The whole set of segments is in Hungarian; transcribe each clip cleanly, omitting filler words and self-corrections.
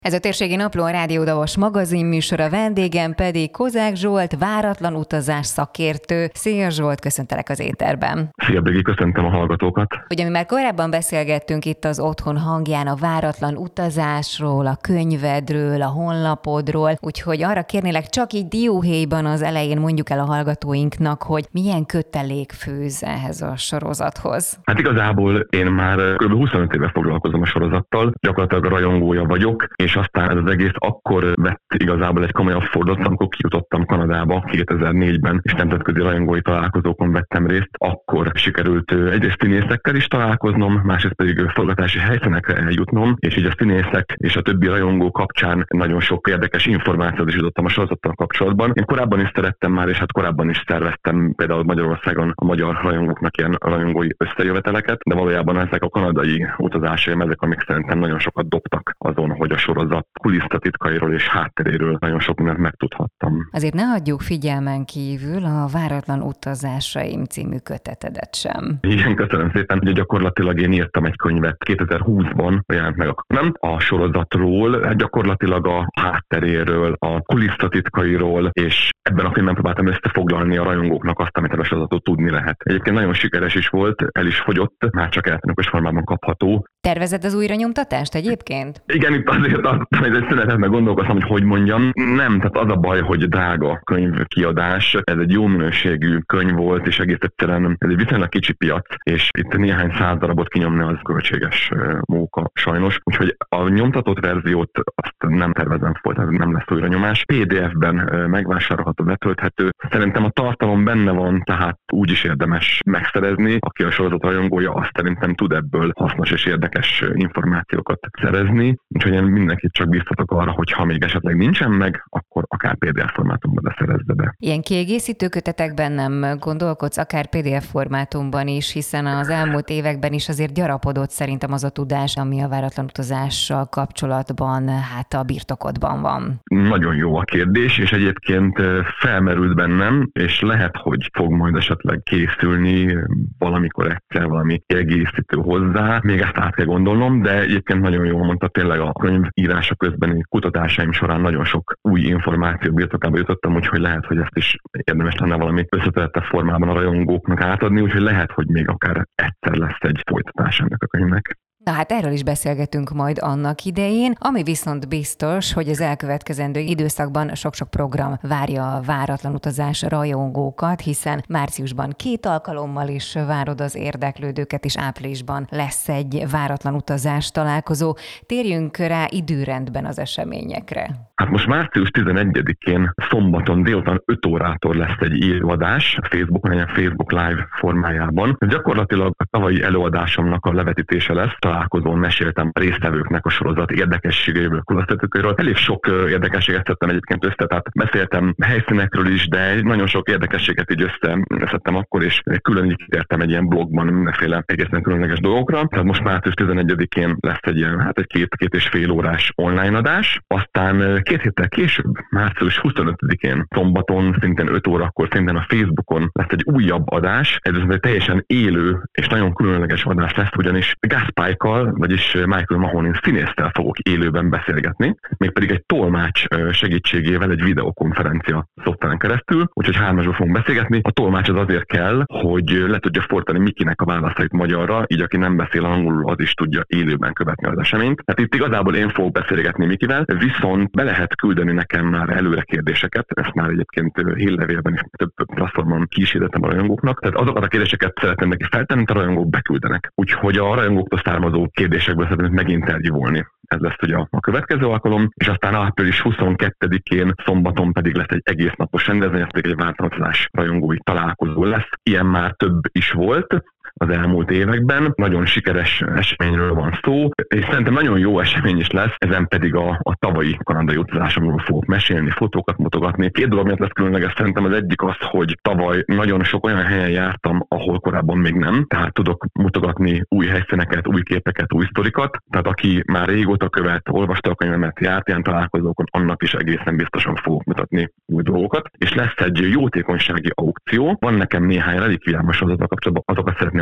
Ez a Térségi Napló, a Rádió Davos magazin műsora, vendégem pedig Kozák Zsolt, váratlan utazás szakértő. Szia Zsolt, köszöntelek az éterben. Szia Bégi, köszöntöm a hallgatókat. Ugye mi már korábban beszélgettünk itt az Otthon hangján a váratlan utazásról, a könyvedről, a honlapodról, úgyhogy arra kérnélek, csak így dióhéjban az elején mondjuk el a hallgatóinknak, hogy milyen kötelék fűz ehhez a sorozathoz. Hát igazából én már kb. 25 éve foglalkozom a sorozattal, gyakorlatilag rajongója vagyok, és aztán ez az egész akkor vett igazából egy komolyabb fordulatot, amikor kijutottam Kanadába 2004-ben, és nemzetközi rajongói találkozókon vettem részt. Akkor sikerült egyrészt színészekkel is találkoznom, másrészt pedig forgatási helyszínekre eljutnom, és így a színészek és a többi rajongó kapcsán nagyon sok érdekes információt is jutottam a sorozattal kapcsolatban. Én korábban is szerettem már, és hát korábban is szerveztem például Magyarországon a magyar rajongóknak ilyen rajongói összejöveteleket, de valójában ezek a kanadai utazásaim, ezek, amik szerintem nagyon sokat dobtak azon, hogy a sorozat kulisszatitkairól és hátteréről nagyon sok mindent megtudhattam. Azért ne hagyjuk figyelmen kívül a Váratlan utazásaim című kötetedet sem. Igen, köszönöm szépen. Ugye gyakorlatilag én írtam egy könyvet 2020-ban, jelent meg a sorozatról, gyakorlatilag a hátteréről, a kulisszatitkairól, és ebben a könyvben próbáltam összefoglalni a rajongóknak azt, amit a sorozatot tudni lehet. Egyébként nagyon sikeres is volt, el is fogyott, már csak elektronikus formában kapható. Tervezed az újranyomtatást egyébként? Igen, itt azért egy szünetetben gondolkoztam, hogy mondjam. Nem, tehát az a baj, hogy drága könyvkiadás. Ez egy jó minőségű könyv volt, és egész egyszerűen ez egy viszonylag kicsi piac, és itt néhány száz darabot kinyomni az költséges móka sajnos. Úgyhogy a nyomtatott verziót azt nem tervezem folytatni, nem lesz újranyomás. PDF-ben megvásárolható, letölthető. Szerintem a tartalom benne van, tehát úgy is érdemes megszerezni. Aki a sorozat rajongója, azt szerintem tud ebből hasznos és érdekes információkat szerezni. Úgyhogy én mindenkit csak biztatok arra, hogy ha még esetleg nincsen meg, akkor akár PDF formátumban beszerezze be. Ilyen kiegészítő kötetekben nem gondolkodsz, akár PDF formátumban is, hiszen az elmúlt években is azért gyarapodott szerintem az a tudás, ami a váratlan utazással kapcsolatban hát a birtokodban van. Nagyon jó a kérdés, és egyébként felmerült bennem, és lehet, hogy fog majd esetleg készülni valamikor egyszer valami kiegészítő hozzá. Még ezt át kell gondolnom, de egyébként nagyon jól mondta, tényleg a könyv írása közbeni kutatásaim során nagyon sok új információ birtokába jutottam, úgyhogy lehet, hogy ezt is érdemes lenne valami összetettebb formában a rajongóknak átadni, úgyhogy lehet, hogy még akár egyszer lesz egy folytatás ennek a könyvnek. Na hát erről is beszélgetünk majd annak idején, ami viszont biztos, hogy az elkövetkezendő időszakban sok-sok program várja a váratlan utazás rajongókat, hiszen márciusban 2 alkalommal is várod az érdeklődőket, és áprilisban lesz egy váratlan utazás találkozó. Térjünk rá időrendben az eseményekre. Hát most március 11-én szombaton délután 5 órától lesz egy élőadás a Facebookon, egy Facebook Live formájában. Gyakorlatilag a tavalyi előadásomnak a levetítése lesz. Találkozón meséltem a résztvevőknek a sorozat érdekességeiről, kulisszatitkairól. Elég sok érdekességet szedtem egyébként össze, tehát beszéltem helyszínekről is, de nagyon sok érdekességet így összeszedtem akkor, és külön így kitértem egy ilyen blogban mindenféle egészen különleges dolgokra. Tehát most március 11-én lesz egy ilyen, hát egy 2,5 órás online adás. Aztán 2 héttel később, március 25-én szombaton, szintén 5 órakor, szintén a Facebookon lesz egy újabb adás. Ez egy teljesen élő és nagyon különleges adás lesz, ugyanis Gaspájkkal, vagyis Michael Mahoney színésztel fogok élőben beszélgetni, mégpedig egy tolmács segítségével egy videokonferencia szoftveren keresztül, úgyhogy 3-asból fogunk beszélgetni. A tolmács az azért kell, hogy le tudja fordítani Mikinek a válaszait magyarra, így aki nem beszél angolul, az is tudja élőben követni az eseményt. Tehát itt igazából én fogok beszélgetni Mikivel, viszont be lehet küldeni nekem már előre kérdéseket, ezt már egyébként hírlevélben is több platformon kísérletem a rajongóknak. Tehát azokat a kérdéseket szeretném neki feltenni, a rajongók beküldenek. Úgyhogy a rajongóktól származó kérdésekből szeretnék meginterjúvolni. Ez lesz ugye a következő alkalom, és aztán április 22-én szombaton pedig lesz egy egész napos rendezvény, ez pedig egy váratlanutazás rajongói találkozó lesz. Ilyen már több is volt az elmúlt években. Nagyon sikeres eseményről van szó, és szerintem nagyon jó esemény is lesz, ezen pedig a tavalyi kanadai utazásomról fogok mesélni, fotókat mutogatni. 2 dolog miatt lesz különleges, szerintem az egyik az, hogy tavaly nagyon sok olyan helyen jártam, ahol korábban még nem, tehát tudok mutogatni új helyszíneket, új képeket, új sztorikat, tehát aki már régóta követ, olvasta a könyvemet, járt ilyen találkozókon, annak is egészen biztosan fogok mutatni új dolgokat. És lesz egy jótékonysági aukció, van nekem néhány relikviámos sorozattal kapcsolatban, azokat szeretném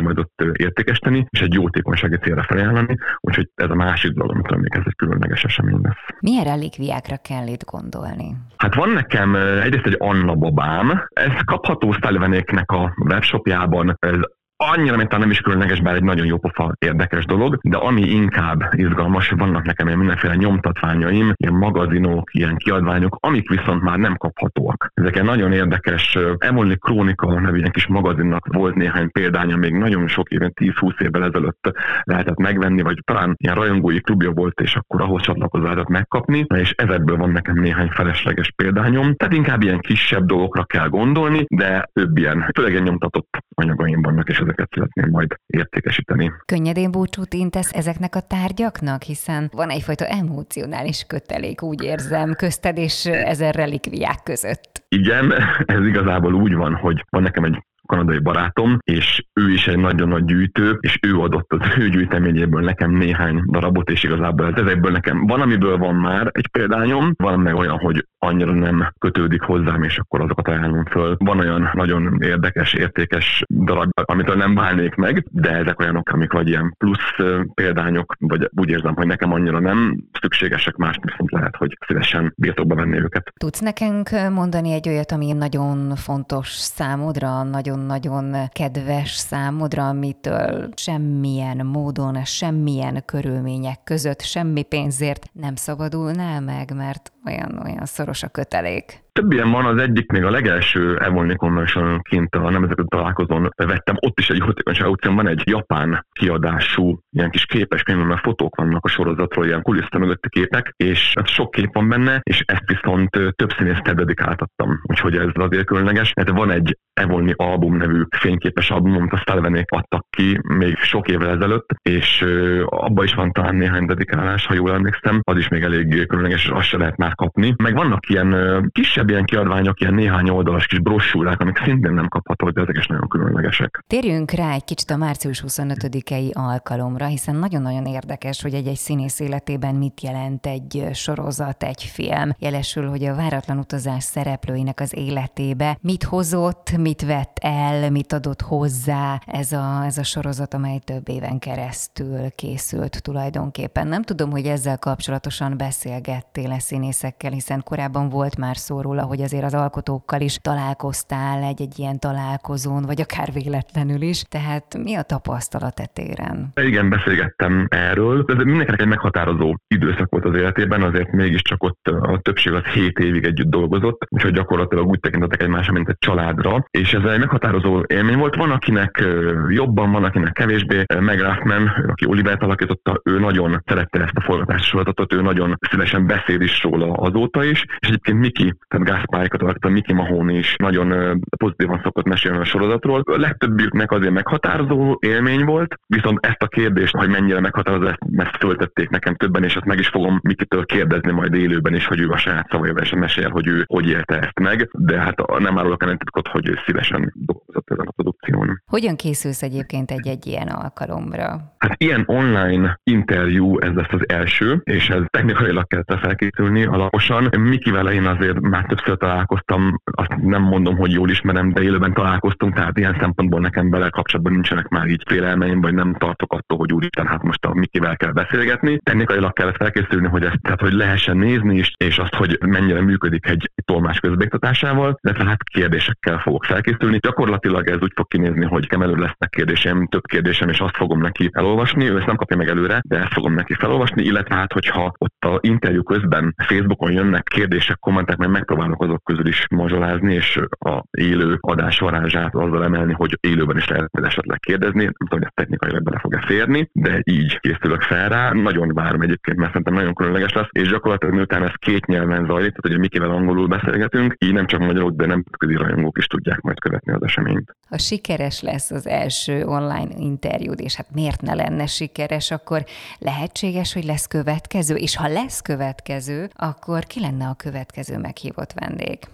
majd ott értékesíteni, és egy jótékonysági célra felajánlani, úgyhogy ez a másik dolog, amit ez egy különleges esemény lesz. Milyen relikviákra kell itt gondolni? Hát van nekem egyrészt egy Anna babám, ez kapható Sullivanéknek a webshopjában, ez annyira, mint nem is különleges, bár egy nagyon jó pofa érdekes dolog, de ami inkább izgalmas, vannak nekem ilyen mindenféle nyomtatványaim, ilyen magazinok, ilyen kiadványok, amik viszont már nem kaphatóak. Ezek egy nagyon érdekes, Emily Krónika nevű ilyen kis magazinnak volt néhány példánya, még nagyon sok éven, 10-20 évvel ezelőtt lehetett megvenni, vagy talán ilyen rajongói klubja volt, és akkor ahhoz csatlakozva lehetett megkapni, és ezekből van nekem néhány felesleges példányom. Tehát inkább ilyen kisebb dolgokra kell gondolni, de több ilyen, főleg ilyen nyomtatott anyagaim vannak, és ezeket szeretném majd értékesíteni. Könnyedén búcsút intesz ezeknek a tárgyaknak, hiszen van egyfajta emocionális kötelék, úgy érzem, közted és ezer relikviák között. Igen, ez igazából úgy van, hogy van nekem egy kanadai barátom, és ő is egy nagyon nagy gyűjtő, és ő adott az ő gyűjteményéből nekem néhány darabot, és igazából ezekből nekem van, amiből van már egy példányom, van meg olyan, hogy annyira nem kötődik hozzám, és akkor azokat ajánlom föl. Van olyan nagyon érdekes, értékes darab, amitől nem válnék meg, de ezek olyanok, amik vagy ilyen plusz példányok, vagy úgy érzem, hogy nekem annyira nem szükségesek, más viszont lehet, hogy szívesen birtokba venni őket. Tudsz nekünk mondani egy olyat, ami nagyon fontos számodra, nagyon kedves számodra, amitől semmilyen módon, semmilyen körülmények között, semmi pénzért nem szabadulnál meg, mert olyan szoros a kötelék? Több ilyen van, az egyik még a legelső Evolni Convention-ként a nemzetközi találkozón vettem, ott is egy jótékonyság aukción van egy japán kiadású ilyen kis képes könyv, mert fotók vannak a sorozatról, ilyen kulisszata mögötti képek, és sok kép van benne, és ezt viszont több színésztel dedikáltattam, úgyhogy ez azért különleges. Ez van egy Evolni album nevű fényképes album, amit a Sullivanék adtak ki még sok évvel ezelőtt, és abban is van talán néhány dedikálás, ha jól emlékszem, az is még elég különleges, és azt se lehet már kapni. Meg vannak ilyen kisebb ilyen kiadványok, ilyen néhány oldalas kis brossúrák, amik szintén nem kaphatók, de ezek is nagyon különlegesek. Térjünk rá egy kicsit a március 25-i alkalomra, hiszen nagyon-nagyon érdekes, hogy egy színész életében mit jelent egy sorozat, egy film. Jelesül, hogy a váratlan utazás szereplőinek az életébe mit hozott, mit vett el, mit adott hozzá ez a sorozat, amely több éven keresztül készült tulajdonképpen. Nem tudom, hogy ezzel kapcsolatosan beszélgettél színészekkel, hiszen korábban volt már szó róla, hogy azért az alkotókkal is találkoztál egy ilyen találkozón, vagy akár véletlenül is. Tehát mi a tapasztalat e téren? Igen, beszélgettem erről. Ez mindenkinek egy meghatározó időszak volt az életében, azért mégiscsak ott a többség az 7 évig együtt dolgozott, úgyhogy gyakorlatilag úgy tekintettek egymásra, mint egy családra. És ez egy meghatározó élmény volt. Van, akinek jobban, van, akinek kevésbé. Meg Raffman, aki Olivert alakította, ő nagyon szerette ezt a forgatási sorozatot, ő nagyon szívesen beszél is róla azóta is, és egyébként Miki, tehát Gasparikat alakította, Miki Mahoney is nagyon pozitívan szokott mesélni a sorozatról. A legtöbbjüknek azért meghatározó élmény volt, viszont ezt a kérdést, hogy mennyire meghatározó, ezt föltették nekem többen, és ezt meg is fogom Mikitől kérdezni majd élőben is, hogy ő a saját szavaival is mesél, hogy ő hogy élte ezt meg, de hát nem árulok el titkot, hogy ő szívesen dolgozott ezen a produkción. Hogyan készülsz egyébként egy ilyen alkalomra? Hát ilyen online interjú, ez lesz az első, és ez technikailag kellett felkészülni alaposan. Mikivel én azért már többször találkoztam, azt nem mondom, hogy jól ismerem, de élőben találkoztunk, tehát ilyen szempontból nekem vele kapcsolatban nincsenek már így félelmeim, vagy nem tartok attól, hogy úristen, hát most a Mikivel kell beszélgetni. Technikailag kellett felkészülni, hogy ezt, tehát hogy lehessen nézni is, és azt, hogy mennyire működik egy tolmács közbeiktatásával, de tehát kérdésekkel fogok felkészülni. Gyakorlatilag ez úgy fog kinézni, hogy emelő lesznek kérdéseim, több kérdésem, és azt fogom neki elolvasni, ő ezt nem kapja meg előre, de ezt fogom neki felolvasni, illetve hát, hogyha ott a interjú közben Facebookon jönnek kérdések, kommentek, mert megpróbálok azok közül is mazsolázni, és a élő adás varázsát azzal emelni, hogy élőben is lehet esetleg kérdezni, nem tudom, hogy ez technikailag bele fog-e férni, de így készülök fel rá. Nagyon várom egyébként, mert szerintem nagyon különleges lesz, és gyakorlatilag miután ez 2 nyelven zajlik, tehát ugye Mikivel angolul beszélgetünk, így nem csak magyarok, de nemzetközi rajongók is tudják majd követni az eseményt. Ha sikeres lesz az első online interjúd, és hát miért ne lenne sikeres, akkor lehetséges, hogy lesz következő, és ha lesz következő, akkor ki lenne a következő meghívott vendég?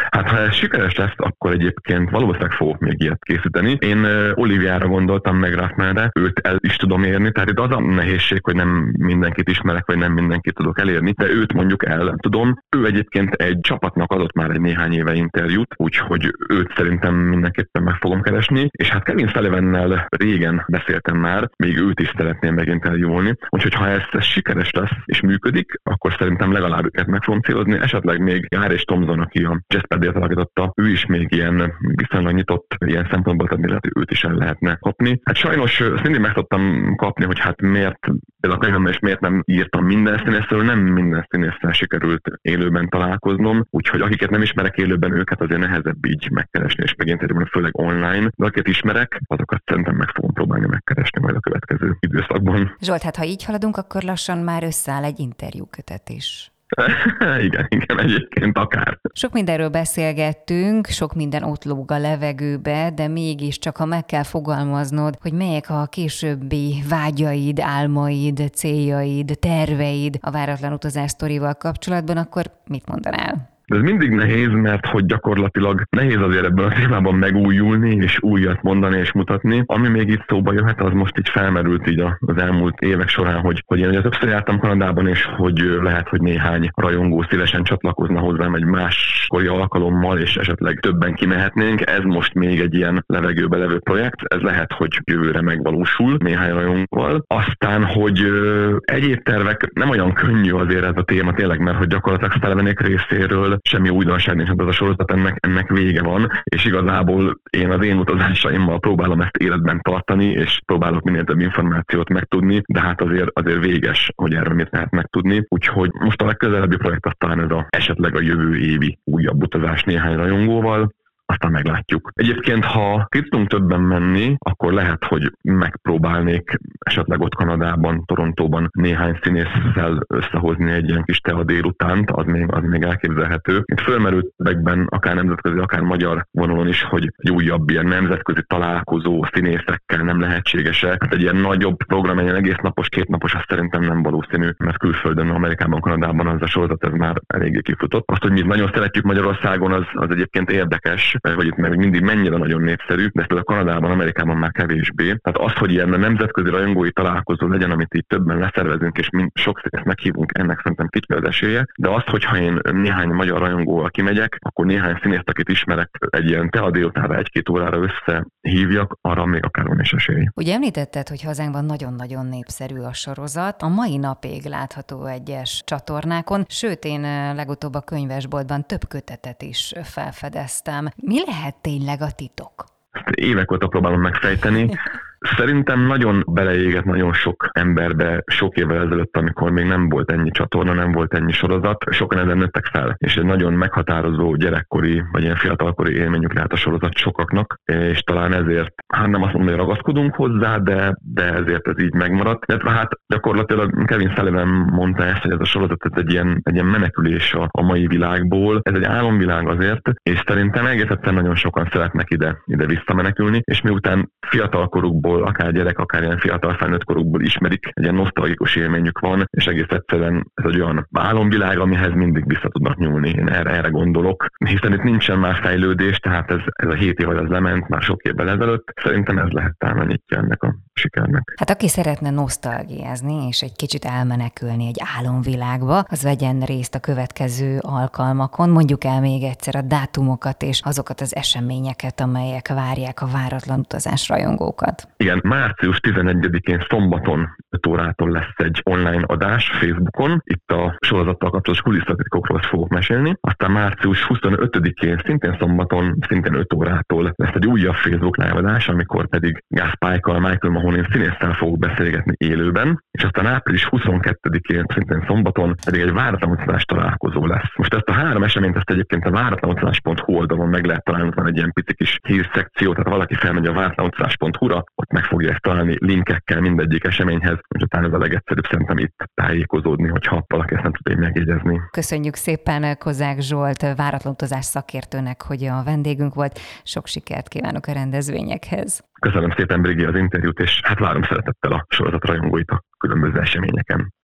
Hát ha ez sikeres lesz, akkor egyébként valószínűleg fogok még ilyet készíteni. Én Oliviára gondoltam, meg Rathmanre, őt el is tudom érni, tehát itt az a nehézség, hogy nem mindenkit ismerek, vagy nem mindenkit tudok elérni, de őt mondjuk el tudom. Ő egyébként egy csapatnak adott már egy néhány éve interjút, úgyhogy őt szerintem mindenképpen meg fogom keresni, és hát Kevin Sullivannel régen beszéltem már, még őt is szeretném meginterjúolni, úgyhogy ha ez sikeres lesz és működik, akkor szerintem legalább őket meg fogom célozni, esetleg még Jár és Thomson, aki a Jazzpad-ért alakította, ő is még ilyen viszonylag nyitott ilyen szempontból, tehát lehet, őt is el lehetne kapni. Hát sajnos mindig meg tudtam kapni, hogy hát miért, például a könyvemben is miért nem írtam minden színészről, nem minden színésszel sikerült élőben találkoznom, úgyhogy akiket nem ismerek élőben, őket azért nehezebb így megkeresni, és meginterjúolni, főleg online, de akiket ismerek, azokat szerintem meg fogom próbálni megkeresni majd a következő időszakban. Zsolt, hát ha így haladunk, akkor lassan már összeáll egy interjúkötet is. Igen, egyébként akár. Sok mindenről beszélgettünk, sok minden ott lóg a levegőbe, de mégiscsak, ha meg kell fogalmaznod, hogy melyek a későbbi vágyaid, álmaid, céljaid, terveid a váratlan utazás sztorival kapcsolatban, akkor mit mondanál? De ez mindig nehéz, mert hogy gyakorlatilag nehéz azért ebben a témában megújulni, és újat mondani és mutatni. Ami még itt szóba jöhet, az most így felmerült így az elmúlt évek során, hogy én ugye többször jártam Kanadában, és hogy lehet, hogy néhány rajongó szívesen csatlakozna hozzám egy máskori alkalommal, és esetleg többen kimehetnénk. Ez most még egy ilyen levegőbe levő projekt. Ez lehet, hogy jövőre megvalósul néhány rajongóval. Aztán, hogy egyéb tervek, nem olyan könnyű azért ez a téma tényleg, mert hogy gyakorlatilag Sullivanék részéről semmi újdonság nincs, ez a sorozat, ennek vége van, és igazából én az én utazásaimmal próbálom ezt életben tartani, és próbálok minél több információt megtudni, de hát azért véges, hogy erről mit lehet megtudni. Úgyhogy most a legközelebbi projekt aztán ez esetleg a jövő évi újabb utazás néhány rajongóval, aztán meglátjuk. Egyébként, ha ki tudunk többen menni, akkor lehet, hogy megpróbálnék esetleg ott Kanadában, Torontóban néhány színésszel összehozni egy ilyen kis tea délutánt, az még elképzelhető. Itt fölmerült ebben akár nemzetközi, akár magyar vonalon is, hogy egy újabb ilyen nemzetközi találkozó színészekkel nem lehetséges-e. Hát egy ilyen nagyobb program, egy egész napos, 2 napos, azt szerintem nem valószínű, mert külföldön, Amerikában, Kanadában az a sorozat, ez már eléggé kifutott. Azt, hogy mi nagyon szeretjük Magyarországon, az egyébként érdekes, vagy itt meg mindig mennyire nagyon népszerű, de ezt a Kanadában, Amerikában már kevésbé. Tehát az, hogy ilyen nemzetközi rajongói találkozó legyen, amit így többen leszervezünk, és sok színészt meghívunk, ennek szerintem kicsi az esélye. De az, hogyha én néhány magyar rajongóval kimegyek, akkor néhány színészt, akit ismerek, egy ilyen tea délutánra 1-2 órára összehívjak, arra még akár van is esély. Ugye említetted, hogy hazánkban nagyon-nagyon népszerű a sorozat. A mai napig látható egyes csatornákon, sőt, én legutóbb a könyvesboltban több kötetet is felfedeztem. Mi lehet tényleg a titok? Évek óta próbálom megfejteni. Szerintem nagyon beleégett nagyon sok emberbe sok évvel ezelőtt, amikor még nem volt ennyi csatorna, nem volt ennyi sorozat. Sokan ezen nőttek fel, és egy nagyon meghatározó gyerekkori, vagy ilyen fiatalkori élményük lehet a sorozat sokaknak, és talán ezért, hát nem azt mondom, hogy ragaszkodunk hozzá, de ezért ez így megmaradt. De hát gyakorlatilag Kevin Sullivan mondta ezt, hogy ez a sorozat ez egy ilyen menekülés a mai világból. Ez egy álomvilág azért, és szerintem egész egyszerűen nagyon sokan szeretnek ide visszamenekülni, és miután fiatalkorukból, akár gyerek, akár ilyen fiatal felnőtt korukból ismerik, egy ilyen nosztalgikus élményük van, és egész egyszerűen ez egy olyan álomvilág, amihez mindig vissza tudnak nyúlni. Én erre gondolok, hiszen itt nincsen már fejlődés, tehát ez a 7 év, az lement már sok évvel ezelőtt. Szerintem ez lehet talán a nyitja ennek a sikernek. Hát aki szeretne nosztalgiázni, és egy kicsit elmenekülni egy álomvilágba, az vegyen részt a következő alkalmakon. Mondjuk el még egyszer a dátumokat és azokat az eseményeket, amelyek várják a váratlan utazás rajongókat. Igen, március 11-én szombaton 5 órától lesz egy online adás Facebookon. Itt a sorozattal kapcsolatos kulisszatitkokról fogok mesélni. Aztán március 25-én szintén szombaton, szintén 5 órától lesz egy újabb Facebook live adás, amikor pedig Gus Pike-kal, Michael Mahoney színésszel fogok beszélgetni élőben. És aztán április 22-én szintén szombaton pedig egy váratlan utazás találkozó lesz. Most ezt a 3 eseményt ezt egyébként a váratlanutazás.hu oldalon meg lehet találni, van egy ilyen pici kis hírszekció, tehát valaki felmegy a váratlanutazás.hu-ra, ott meg fogja ezt találni linkekkel mindegyik eseményhez, és utána ez a legegyszerűbb szerintem itt tájékozódni, hogyha valaki ezt nem tudja megjegyezni. Köszönjük szépen Kozák Zsolt váratlan utazás szakértőnek, hogy a vendégünk volt. Sok sikert kívánok a rendezvényekhez. Köszönöm szépen, Brigi, az interjút, és hát várom szeretettel a sorozat rajongóit a különböző eseményeken.